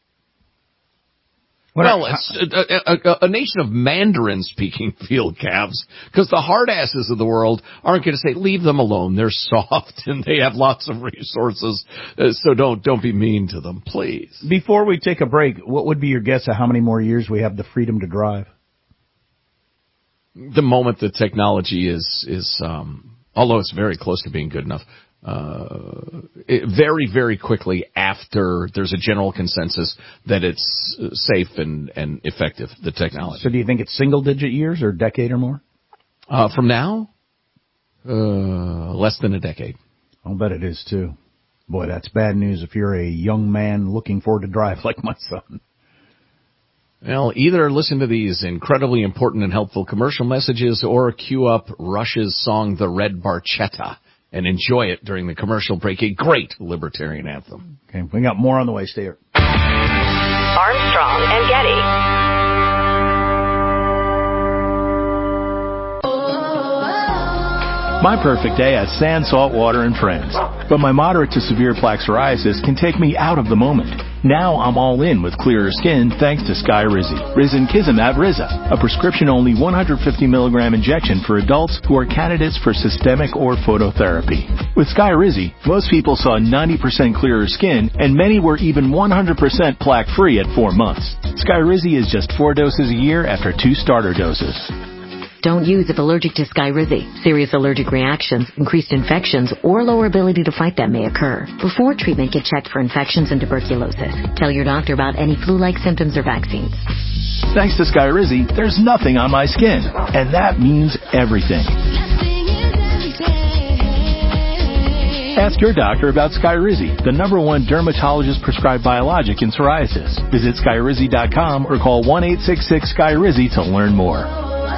Well, it's a nation of Mandarin-speaking field calves, because the hard-asses of the world aren't going to say, leave them alone. They're soft, and they have lots of resources, so don't be mean to them, please. Before we take a break, what would be your guess of how many more years we have the freedom to drive? The moment the technology is although it's very close to being good enough, very, very quickly after there's a general consensus that it's safe and effective, the technology. So do you think it's single-digit years or a decade or more? From now? Less than a decade. I'll bet it is, too. Boy, that's bad news if you're a young man looking forward to drive like my son. Well, either listen to these incredibly important and helpful commercial messages or cue up Rush's song, The Red Barchetta, and enjoy it during the commercial break. A great libertarian anthem. Okay, we got more on the way. Stay here. Armstrong and Getty. My perfect day has sand, salt water, and friends. But my moderate to severe plaque psoriasis can take me out of the moment. Now I'm all in with clearer skin thanks to Skyrizi. Risankizumab Riza, a prescription-only 150 milligram injection for adults who are candidates for systemic or phototherapy. With Skyrizi, most people saw 90% clearer skin, and many were even 100% plaque-free at 4 months. Skyrizi is just 4 doses a year after 2 starter doses. Don't use if allergic to Skyrizi. Serious allergic reactions, increased infections, or lower ability to fight them may occur. Before treatment, get checked for infections and tuberculosis. Tell your doctor about any flu-like symptoms or vaccines. Thanks to Skyrizi, there's nothing on my skin, and that means everything. Ask your doctor about Skyrizi, the #1 dermatologist-prescribed biologic in psoriasis. Visit Skyrizi.com or call 1-866-SKYRIZI to learn more.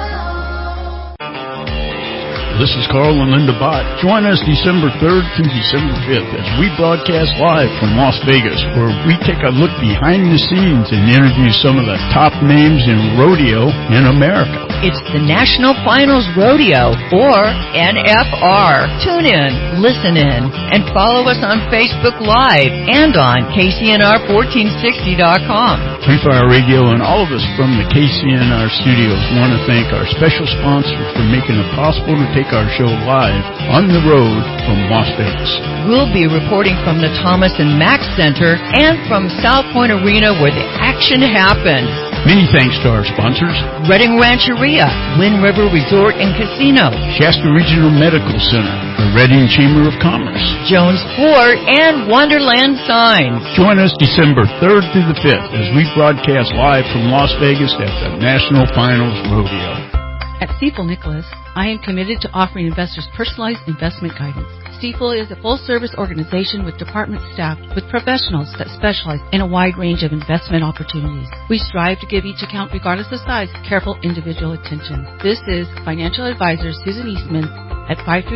This is Carl and Linda Bott. Join us December 3rd through December 5th as we broadcast live from Las Vegas, where we take a look behind the scenes and interview some of the top names in rodeo in America. It's the National Finals Rodeo, or NFR. Tune in, listen in, and follow us on Facebook Live and on KCNR1460.com. Free Fire Radio and all of us from the KCNR studios want to thank our special sponsor for making it possible to take our show live on the road from Las Vegas. We'll be reporting from the Thomas and Mack Center and from South Point Arena, where the action happens. Many thanks to our sponsors: Redding Rancheria, Wind River Resort and Casino, Shasta Regional Medical Center, the Redding Chamber of Commerce, Jones Ford, and Wonderland Signs. Join us December 3rd through the 5th as we broadcast live from Las Vegas at the National Finals Rodeo. At Stifel Nicholas, I am committed to offering investors personalized investment guidance. Stifel is a full-service organization with department staff with professionals that specialize in a wide range of investment opportunities. We strive to give each account, regardless of size, careful individual attention. This is financial advisor Susan Eastman at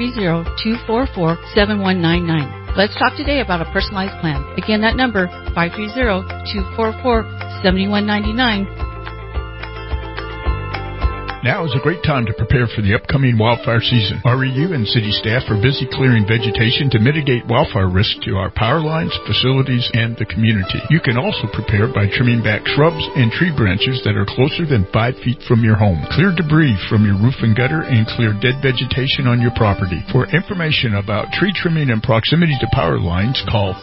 530-244-7199. Let's talk today about a personalized plan. Again, that number, 530-244-7199. Now is a great time to prepare for the upcoming wildfire season. REU and city staff are busy clearing vegetation to mitigate wildfire risk to our power lines, facilities, and the community. You can also prepare by trimming back shrubs and tree branches that are closer than 5 feet from your home. Clear debris from your roof and gutter and clear dead vegetation on your property. For information about tree trimming and proximity to power lines, call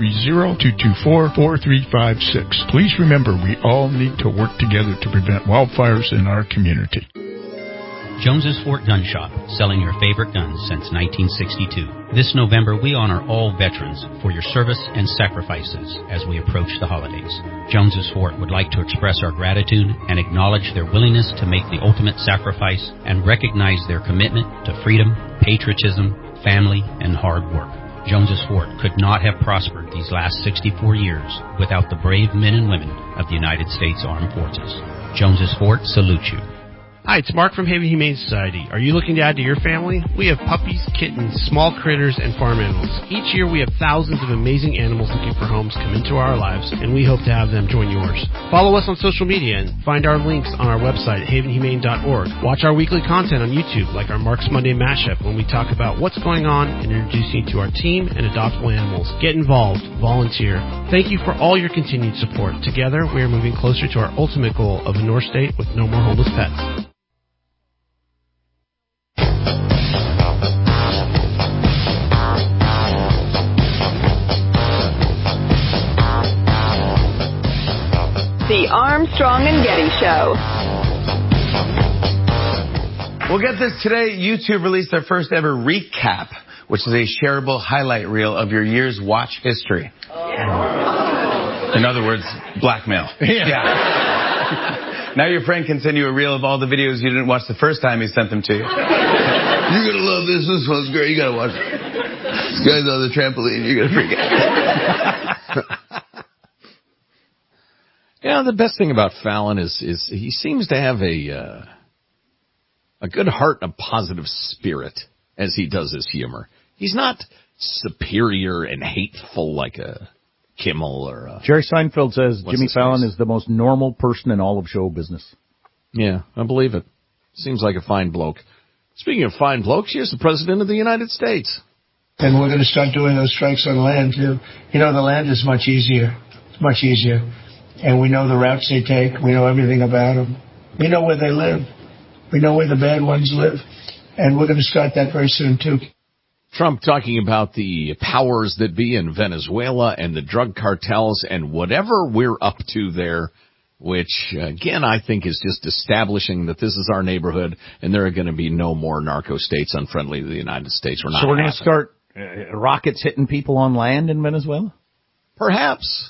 530-224-4356. Please remember, we all need to work together to prevent wildfires in our community. Jones's Fort Gun Shop, selling your favorite guns since 1962. This November, we honor all veterans for your service and sacrifices as we approach the holidays. Jones's Fort would like to express our gratitude and acknowledge their willingness to make the ultimate sacrifice and recognize their commitment to freedom, patriotism, family, and hard work. Jones's Fort could not have prospered these last 64 years without the brave men and women of the United States Armed Forces. Jones's Fort salutes you. Hi, it's Mark from Haven Humane Society. Are you looking to add to your family? We have puppies, kittens, small critters, and farm animals. Each year we have thousands of amazing animals looking for homes come into our lives, and we hope to have them join yours. Follow us on social media and find our links on our website at havenhumane.org. Watch our weekly content on YouTube, like our Mark's Monday Mashup, when we talk about what's going on and introduce you to our team and adoptable animals. Get involved. Volunteer. Thank you for all your continued support. Together, we are moving closer to our ultimate goal of a North State with no more homeless pets. The Armstrong and Getty Show. We'll get this today. YouTube released their first ever recap, which is a shareable highlight reel of your year's watch history. In other words, blackmail. Yeah. Now your friend can send you a reel of all the videos you didn't watch the first time he sent them to you. You're going to love this. This one's great. You got to watch it. This guy's on the trampoline. You're going to freak out. You know, the best thing about Fallon is he seems to have a good heart and a positive spirit as he does his humor. He's not superior and hateful like a Kimmel or a... Jerry Seinfeld says Jimmy Fallon is the most normal person in all of show business. Yeah, I believe it. Seems like a fine bloke. Speaking of fine blokes, here's the President of the United States. And we're going to start doing those strikes on land, too. You know, the land is much easier. It's much easier. And we know the routes they take. We know everything about them. We know where they live. We know where the bad ones live. And we're going to start that very soon, too. Trump talking about the powers that be in Venezuela and the drug cartels and whatever we're up to there, which, again, I think is just establishing that this is our neighborhood and there are going to be no more narco states unfriendly to the United States. So we're going to start rockets hitting people on land in Venezuela? Perhaps.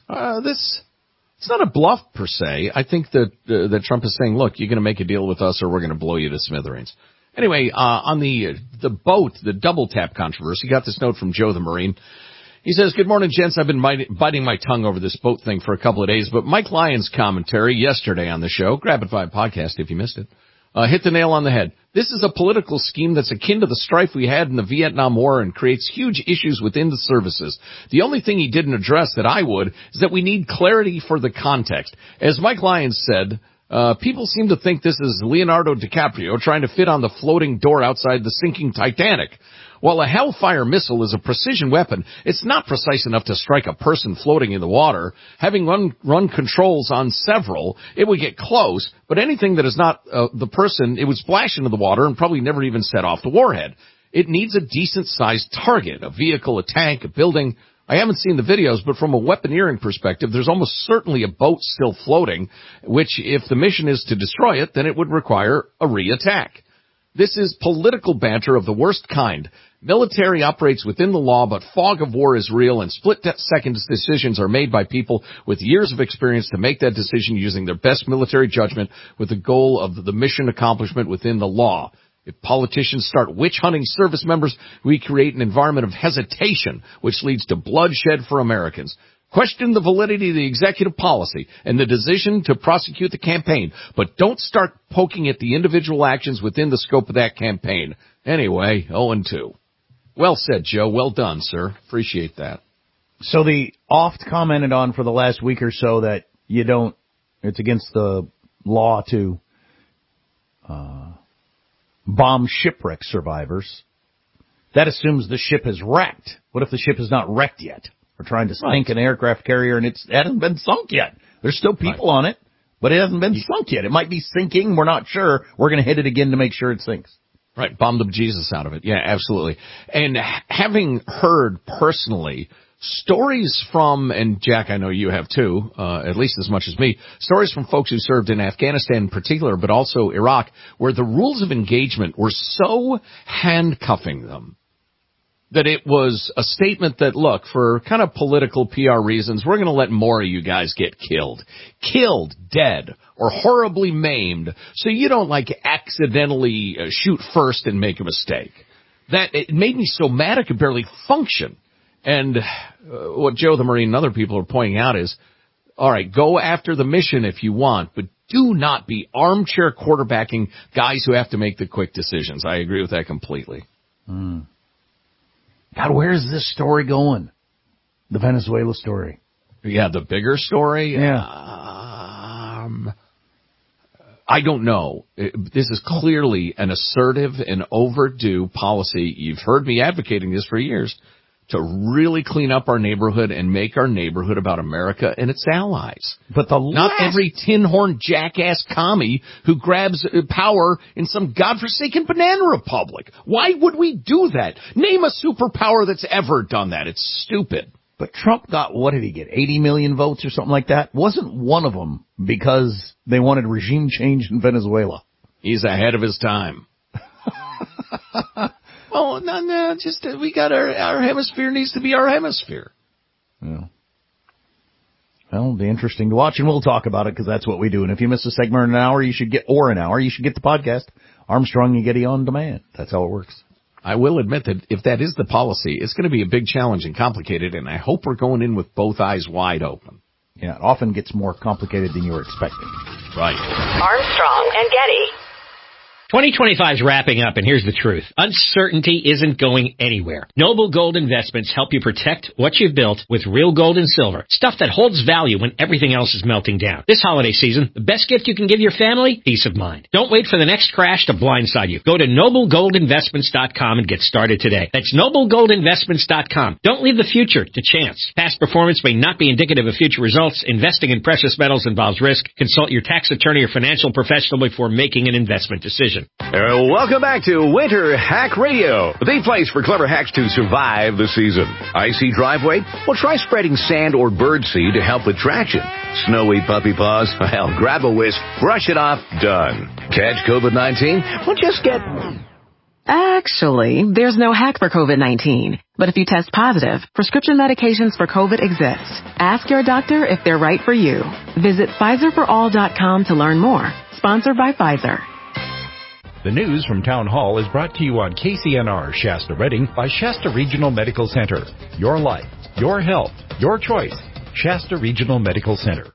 It's not a bluff per se. I think that Trump is saying, look, you're going to make a deal with us or we're going to blow you to smithereens. Anyway, on the boat, the double tap controversy, got this note from Joe the Marine. He says, good morning, gents. I've been biting my tongue over this boat thing for a couple of days, but Mike Lyons' commentary yesterday on the show, Grab It 5 podcast if you missed it, hit the nail on the head. This is a political scheme that's akin to the strife we had in the Vietnam War and creates huge issues within the services. The only thing he didn't address that I would is that we need clarity for the context. As Mike Lyons said, people seem to think this is Leonardo DiCaprio trying to fit on the floating door outside the sinking Titanic. While a Hellfire missile is a precision weapon, it's not precise enough to strike a person floating in the water. Having run controls on several, it would get close, but anything that is not the person, it would splash into the water and probably never even set off the warhead. It needs a decent-sized target, a vehicle, a tank, a building. I haven't seen the videos, but from a weaponeering perspective, there's almost certainly a boat still floating, which if the mission is to destroy it, then it would require a re-attack. This is political banter of the worst kind. Military operates within the law, but fog of war is real, and split-second decisions are made by people with years of experience to make that decision using their best military judgment with the goal of the mission accomplishment within the law. If politicians start witch-hunting service members, we create an environment of hesitation, which leads to bloodshed for Americans. Question the validity of the executive policy and the decision to prosecute the campaign, but don't start poking at the individual actions within the scope of that campaign. Anyway, 0-2. Well said, Joe. Well done, sir. Appreciate that. So the oft commented on for the last week or so that it's against the law to bomb shipwreck survivors. That assumes the ship is wrecked. What if the ship is not wrecked yet? We're trying to sink an aircraft carrier and it hasn't been sunk yet. There's still people on it, but it hasn't been sunk yet. It might be sinking. We're not sure. We're going to hit it again to make sure it sinks. Right. Bomb the Jesus out of it. Yeah, absolutely. And having heard personally stories from, and Jack, I know you have too, at least as much as me, stories from folks who served in Afghanistan in particular, but also Iraq, where the rules of engagement were so handcuffing them that it was a statement that, look, for kind of political PR reasons, we're going to let more of you guys get killed, dead, or horribly maimed, so you don't, accidentally shoot first and make a mistake. That, it made me so mad I could barely function. And what Joe the Marine and other people are pointing out is, all right, go after the mission if you want, but do not be armchair quarterbacking guys who have to make the quick decisions. I agree with that completely. God, where's this story going? The Venezuela story. Yeah, the bigger story? Yeah. I don't know. This is clearly an assertive and overdue policy. You've heard me advocating this for years, to really clean up our neighborhood and make our neighborhood about America and its allies. But not every tin-horn jackass commie who grabs power in some godforsaken banana republic. Why would we do that? Name a superpower that's ever done that. It's stupid. But Trump got, what did he get, 80 million votes or something like that? Wasn't one of them because they wanted regime change in Venezuela. He's ahead of his time. Oh, no, just we got our hemisphere needs to be our hemisphere. Yeah. Well, it'll be interesting to watch, and we'll talk about it because that's what we do. And if you miss a segment in an hour, you should get the podcast, Armstrong and Getty on demand. That's how it works. I will admit that if that is the policy, it's going to be a big challenge and complicated, and I hope we're going in with both eyes wide open. Yeah, it often gets more complicated than you were expecting. Right. Armstrong and Getty. 2025 is wrapping up, and here's the truth. Uncertainty isn't going anywhere. Noble Gold Investments help you protect what you've built with real gold and silver, stuff that holds value when everything else is melting down. This holiday season, the best gift you can give your family? Peace of mind. Don't wait for the next crash to blindside you. Go to noblegoldinvestments.com and get started today. That's noblegoldinvestments.com. Don't leave the future to chance. Past performance may not be indicative of future results. Investing in precious metals involves risk. Consult your tax attorney or financial professional before making an investment decision. Welcome back to Winter Hack Radio, the place for clever hacks to survive the season. Icy driveway? Well, try spreading sand or birdseed to help with traction. Snowy puppy paws? Well, grab a whisk, brush it off, done. Catch COVID-19? Well, just get... Actually, there's no hack for COVID-19. But if you test positive, prescription medications for COVID exist. Ask your doctor if they're right for you. Visit PfizerForAll.com to learn more. Sponsored by Pfizer. The news from Town Hall is brought to you on KCNR Shasta Redding by Shasta Regional Medical Center. Your life, your health, your choice. Shasta Regional Medical Center.